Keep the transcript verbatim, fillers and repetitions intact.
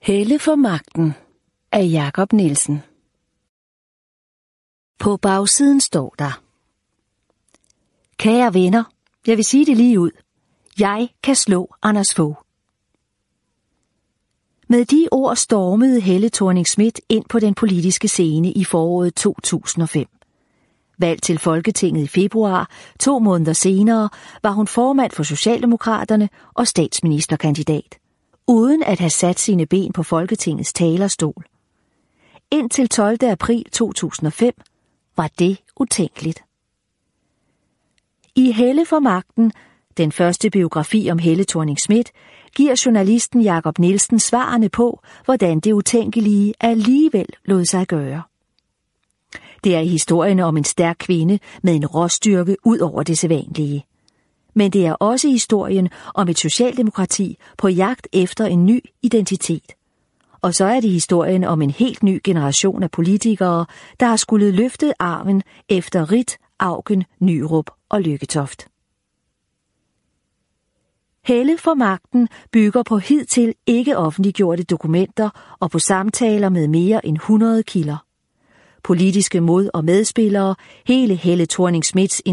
Helle for magten af Jacob Nielsen. På bagsiden står der: Kære venner, jeg vil sige det lige ud. Jeg kan slå Anders Fogh. Med de ord stormede Helle Thorning-Schmidt ind på den politiske scene i foråret to tusind og fem. Valgt til Folketinget i februar, to måneder senere, var hun formand for Socialdemokraterne og statsministerkandidat, uden at have sat sine ben på Folketingets talerstol. Indtil tolvte april to tusind og fem var det utænkeligt. I Helle for magten, den første biografi om Helle Thorning-Schmidt, giver journalisten Jacob Nielsen svarene på, hvordan det utænkelige alligevel lod sig gøre. Det er historien om en stærk kvinde med en råstyrke ud over det sædvanlige. Men det er også historien om et socialdemokrati på jagt efter en ny identitet. Og så er det historien om en helt ny generation af politikere, der har skulle løfte arven efter Ritt, Auken, Nyrup og Lykketoft. Helle for magten bygger på hidtil ikke offentliggjorte dokumenter og på samtaler med mere end hundrede kilder. Politiske mod- og medspillere, hele Helle Thorning-Schmidts